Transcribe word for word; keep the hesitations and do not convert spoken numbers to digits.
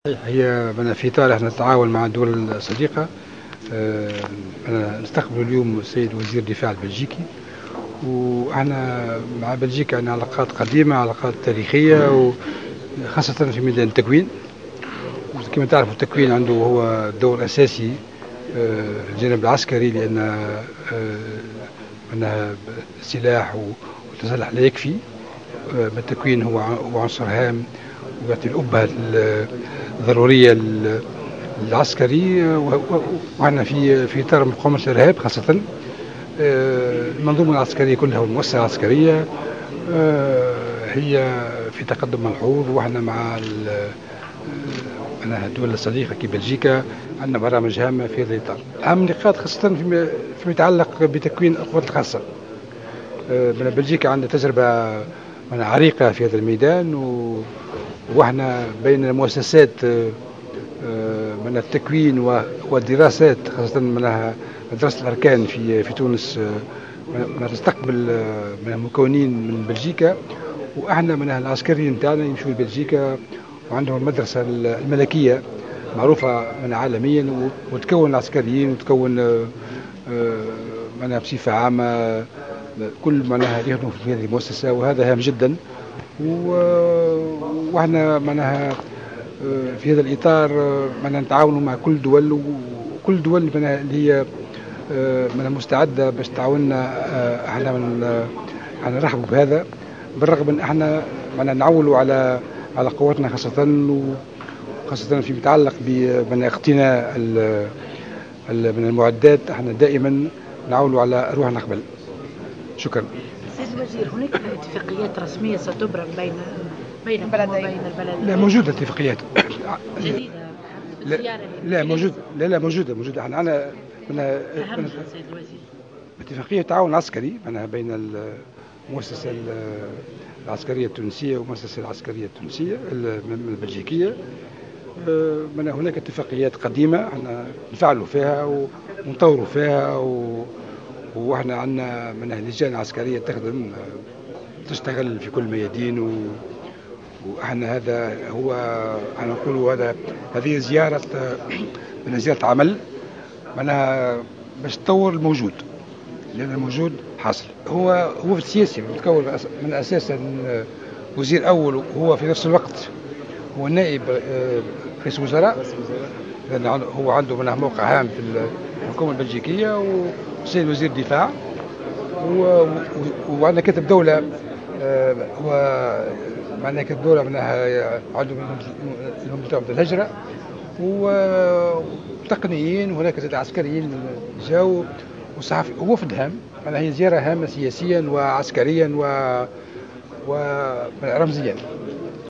هي من في إطار احنا نتعاون مع الدول الصديقة. آه، أنا نستقبل اليوم السيد وزير الدفاع البلجيكي، وأنا مع بلجيكا عندنا علاقات قديمة، علاقات تاريخية، وخاصة في ميدان التكوين. كما تعرفوا التكوين عنده هو دور أساسي آه، الجانب العسكري، لأن آه، سلاح وتسلح لا يكفي. آه، التكوين هو هو عنصر هام ويعطي الأبهة الضرورية العسكري، وعندنا في في إطار مقاومة الإرهاب خاصة. المنظومة العسكرية كلها والمؤسسة العسكرية هي في تقدم ملحوظ، وإحنا مع الدول الصديقة كبلجيكا عندنا برامج هامة في هذا الإطار. أهم نقاط خاصة فيما يتعلق بتكوين القوات الخاصة. من بلجيكا عندها تجربة عريقة في هذا الميدان، وإحنا بين المؤسسات من التكوين والدراسات، خاصة من دراسة الأركان في في تونس، من تستقبل من المكونين من بلجيكا، وإحنا من العسكريين تاعنا يمشوا لبلجيكا، وعندهم المدرسة الملكية معروفة من عالميا، وتكون العسكريين وتكون منها بصفة عامة كل معناها يخدموا في هذه المؤسسة، وهذا هام جدا. وإحنا معناها في هذا الإطار معناها نتعاونوا مع كل دول، وكل الدول اللي هي معناها مستعدة باش تعاوننا. احنا من احنا نرحبوا بهذا، بالرغم ان احنا معناها نعولوا على على قواتنا، خاصة وخاصة فيما يتعلق بمن اقتناء من المعدات. احنا دائما نعولوا على روحنا قبل. شكرا. سيد الوزير، هناك اتفاقيات رسمية ستبرم بين بين البلدين وبين البلدين؟ لا، موجودة اتفاقيات جديدة. لا لا موجود لا لا موجودة موجودة احنا عندنا أهم سيد الوزير اتفاقية تعاون عسكري بين المؤسسة العسكرية التونسية والمؤسسة العسكرية التونسية البلجيكية. من هناك اتفاقيات قديمة احنا نفعلوا فيها ونطوروا فيها، و واحنا عندنا من لجان عسكرية تخدم تشتغل في كل الميادين، واحنا هذا هو انا نقول هذا هذه زيارة من زيارة عمل معناها باش تطور الموجود، لأن الموجود حاصل. هو هو في السياسي متكون من أساسا وزير أول، وهو في نفس الوقت هو نائب رئيس وزراء، لأن هو عنده منها موقع هام في الحكومة البلجيكية، وسيد وزير دفاع، وعندنا كاتب دولة. هو معناها كاتب دولة منها عنده المملكة الهجرة، وتقنيين، وهناك زاد عسكريين جاوا وصحفي. هو وفد هام، معناها هي زيارة هامة سياسيا وعسكريا ورمزيا.